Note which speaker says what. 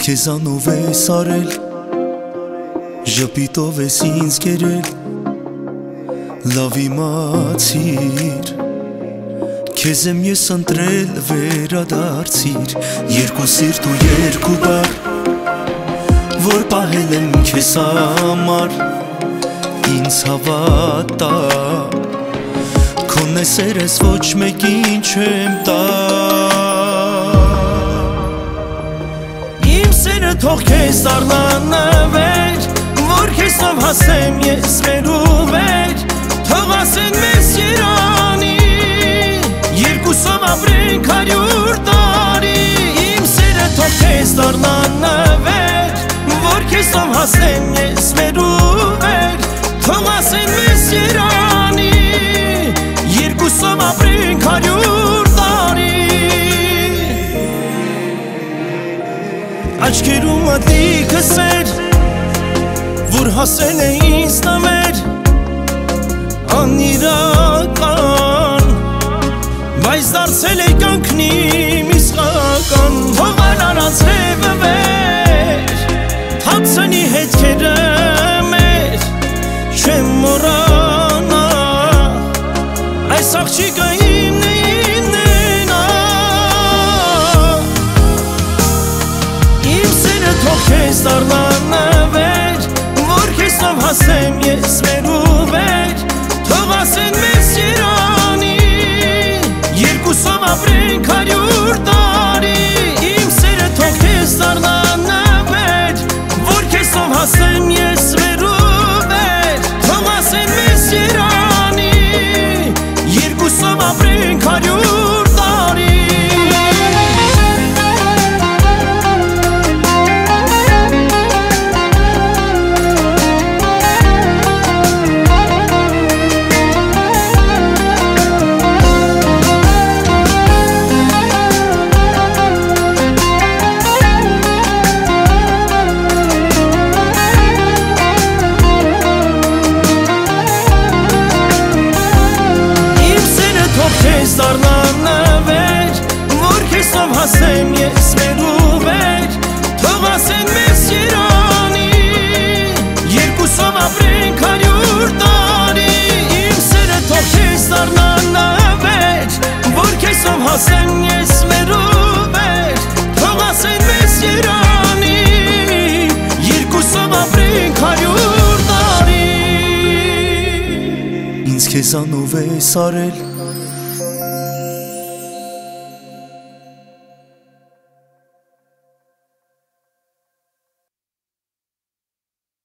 Speaker 1: քեզանով ես արել, ժպիտով ես ինձ կերել, լավ իմացիր, քեզ եմ ես ընտրել, վերադարձիր, երկու սիրտ ու երկու բառ, որ պահել եմ քեզ համար, ինձ հավատա, քո նեսեր ես ոչ մեկին չեմ տա, իմ սերը թող քեզ դառնանվեր, որ քեզով հասեմ ես մեր ու վեր, թող ասեն մեզ Երանի, երկուսով ապրենք 100 տարի, իմ սերը թող քեզ դառնանվեր, որ քեզով հասեմ ես մեր ու վեր, թող ասեն մեզ Երանի, երկուսով ապրենք 100 տարի, աչքերում ատիքս էր, որ հասել է ինձ նամեր, անիրական, բայց դարձել է կյանքն իմ իսկական, թողան առանց հետը վեր, թափցնի հետքերը մեր, չեմ մոռանա, այս աղջիկը իմն է իննենա, իմ սերը թող քեզ դառնանվեր, որ քեզով հասեմ ես մեր ու վեր, թող ասեն մեզ Երանի, երկուսով ապրենք 100 տարի, իմ սերը թող քեզ դառնանվեր, որ քեզով հասեմ ես մեր ու վեր, թող ասեն մեզ Երանի, երկուսով ապրենք 100 տարի, քեզ դառնանվեր, որ քեզով հասեմ ես մեր ու վեր, թող ասեն մեզ Երանի, երկուսով ապրենք 100 տարի, իմ սերը թող քեզ դառնանվեր, որ քեզով հասեմ ես մեր ու վեր, թող ասեն մեզ Երանի, երկուսով ապրենք 100 տարի, ինձ քեզանով ես արել,